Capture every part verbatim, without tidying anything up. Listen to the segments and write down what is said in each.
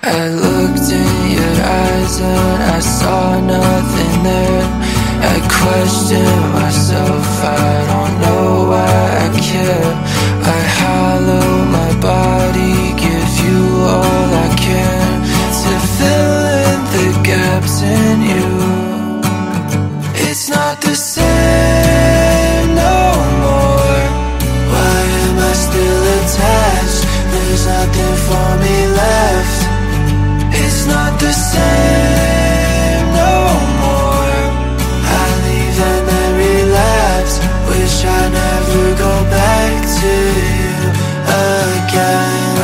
I looked in your eyes and I saw nothing there. I questioned myself, I don't know why I care. I hollow my body, give you all I can, to fill in the gaps in you. It's not the same no more. Why am I still attached? There's nothing for me left. It's not the same no more. I leave and then relapse. Wish I never go back to you again.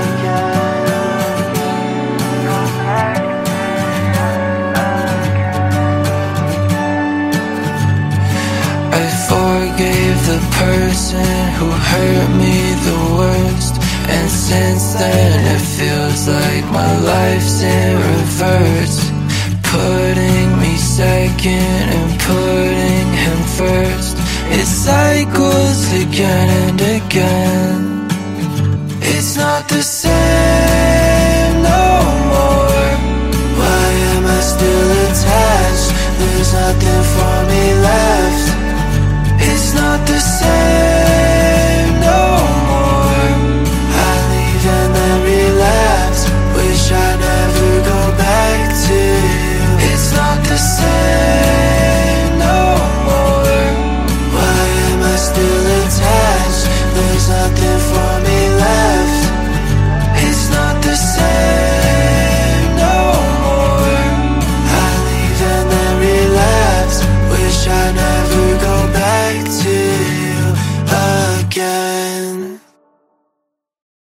I forgave the person who hurt me the worst, and since then it feels like my life's in reverse, putting me second and putting him first. It cycles again and again. It's not the same no more. Why am I still attached? There's nothing